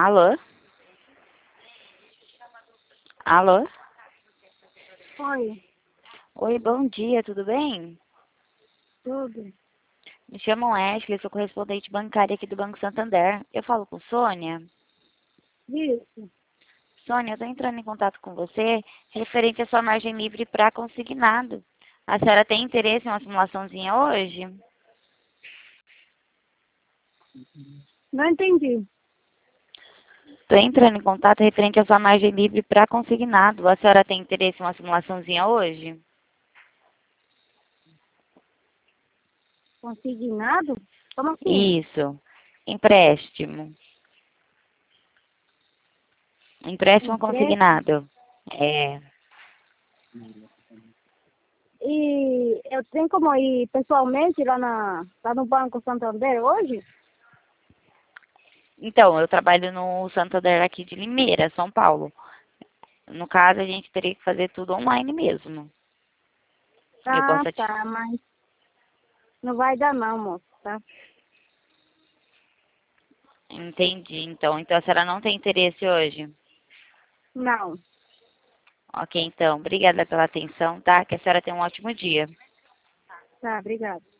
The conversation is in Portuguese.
Alô? Alô? Oi, Oi, bom dia, tudo bem? tudo. Me chamo Ashley, sou correspondente bancária aqui do Banco Santander. Eu falo com Sônia. Isso. Sônia, eu estou entrando em contato com você referente à sua margem livre para consignado. A senhora tem interesse em uma simulaçãozinha hoje? Não entendi. Estou entrando em contato referente à sua margem livre para consignado. A senhora tem interesse em uma simulaçãozinha hoje? Consignado? Como assim? Isso. Empréstimo. Empréstimo Empréstimo? consignado. É. E eu tenho como ir pessoalmente lá no Banco Santander hoje? Então, eu trabalho no Santander aqui de Limeira, São Paulo. No caso, a gente teria que fazer tudo online mesmo. Eu Ah, posso te... tá, mas não vai dar não, moço, tá? Entendi, então. Então, a senhora não tem interesse hoje? Não. Ok, então. Obrigada pela atenção, tá? Que a senhora tenha um ótimo dia. Tá, obrigada.